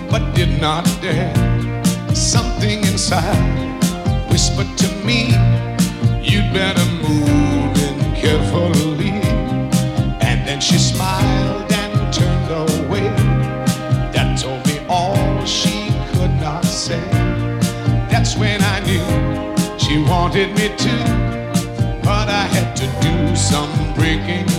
but did not dare. Something inside whispered to me, you'd better move in carefully. And then she smiled and turned away. That told me all she could not say. That's when I knew she wanted me to, but I had to do some breaking